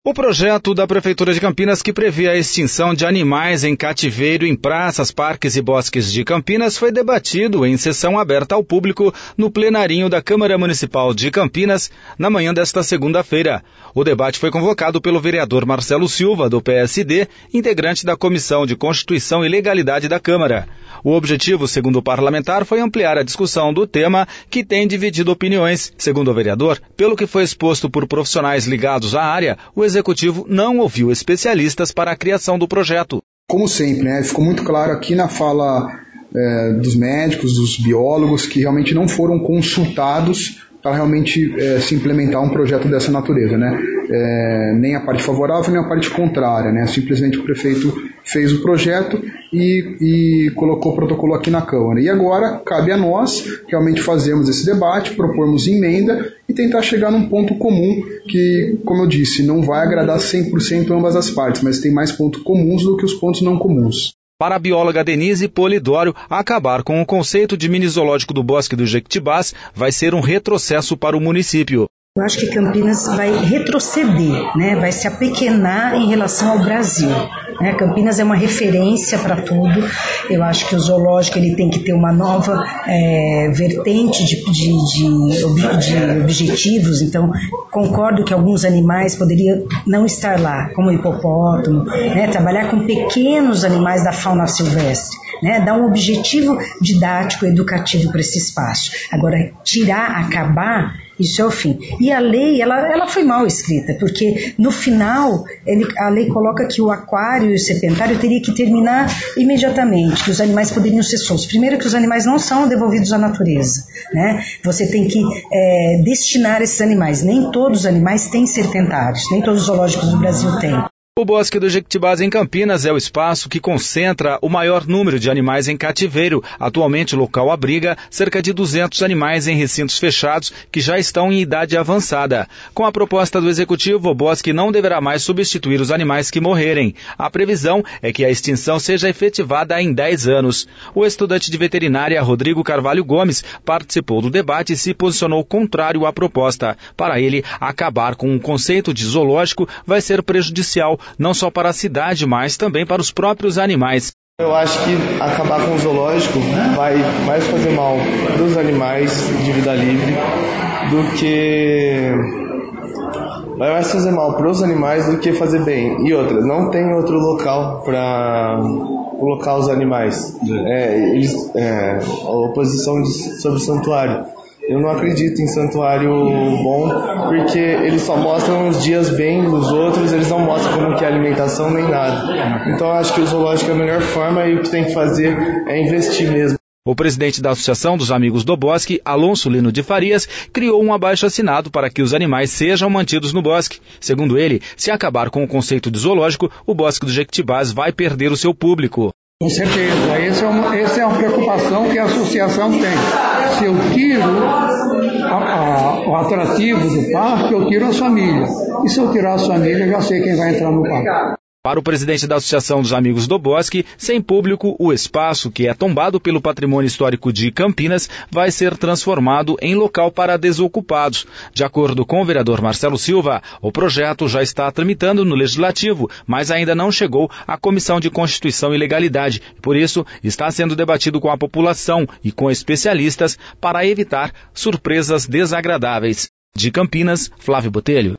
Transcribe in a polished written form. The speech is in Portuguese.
O projeto da Prefeitura de Campinas que prevê a extinção de animais em cativeiro em praças, parques e bosques de Campinas foi debatido em sessão aberta ao público no plenarinho da Câmara Municipal de Campinas na manhã desta segunda-feira. O debate foi convocado pelo vereador Marcelo Silva, do PSD, integrante da Comissão de Constituição e Legalidade da Câmara. O objetivo, segundo o parlamentar, foi ampliar a discussão do tema que tem dividido opiniões. Segundo o vereador, pelo que foi exposto por profissionais ligados à área, o Executivo não ouviu especialistas para a criação do projeto. Como sempre, ficou muito claro aqui na fala dos médicos, dos biólogos, que realmente não foram consultados para realmente se implementar um projeto dessa natureza, nem a parte favorável, nem a parte contrária, Simplesmente o prefeito fez o projeto e colocou o protocolo aqui na Câmara. E agora cabe a nós realmente fazermos esse debate, propormos emenda e tentar chegar num ponto comum que, como eu disse, não vai agradar 100% ambas as partes, mas tem mais pontos comuns do que os pontos não comuns. Para a bióloga Denise Polidório, acabar com o conceito de mini zoológico do Bosque do Jequitibás vai ser um retrocesso para o município. Eu acho que Campinas vai retroceder, vai se apequenar em relação ao Brasil. Campinas é uma referência para tudo. Eu acho que o zoológico ele tem que ter uma nova vertente de objetivos. Então, concordo que alguns animais poderiam não estar lá, como o hipopótamo, trabalhar com pequenos animais da fauna silvestre, dar um objetivo didático, educativo para esse espaço. Agora, acabar, isso é o fim. E a lei, ela foi mal escrita, porque no final a lei coloca que o aquário e o serpentário teria que terminar imediatamente, que os animais poderiam ser soltos. Primeiro que os animais não são devolvidos à natureza, Você tem que destinar esses animais. Nem todos os animais têm serpentários, nem todos os zoológicos do Brasil têm. O Bosque do Jequitibás em Campinas é o espaço que concentra o maior número de animais em cativeiro. Atualmente o local abriga cerca de 200 animais em recintos fechados que já estão em idade avançada. Com a proposta do Executivo, o bosque não deverá mais substituir os animais que morrerem. A previsão é que a extinção seja efetivada em 10 anos. O estudante de veterinária Rodrigo Carvalho Gomes participou do debate e se posicionou contrário à proposta. Para ele, acabar com o conceito de zoológico vai ser prejudicial não só para a cidade, mas também para os próprios animais. Eu acho que acabar com o zoológico vai mais fazer mal para os animais de vida livre do que... Vai mais fazer mal para os animais do que fazer bem. E outra, não tem outro local para colocar os animais. A oposição sobre o santuário. Eu não acredito em santuário bom, porque eles só mostram os dias bem dos outros, eles não mostram como que é a alimentação nem nada. Então eu acho que o zoológico é a melhor forma e o que tem que fazer é investir mesmo. O presidente da Associação dos Amigos do Bosque, Alonso Lino de Farias, criou um abaixo-assinado para que os animais sejam mantidos no bosque. Segundo ele, se acabar com o conceito de zoológico, o Bosque do Jequitibás vai perder o seu público. Com certeza, essa é uma preocupação que a associação tem. Se eu tiro o atrativo do parque, eu tiro as famílias. E se eu tirar as famílias, já sei quem vai entrar no parque. Para o presidente da Associação dos Amigos do Bosque, sem público, o espaço, que é tombado pelo patrimônio histórico de Campinas, vai ser transformado em local para desocupados. De acordo com o vereador Marcelo Silva, o projeto já está tramitando no Legislativo, mas ainda não chegou à Comissão de Constituição e Legalidade. Por isso, está sendo debatido com a população e com especialistas para evitar surpresas desagradáveis. De Campinas, Flávio Botelho.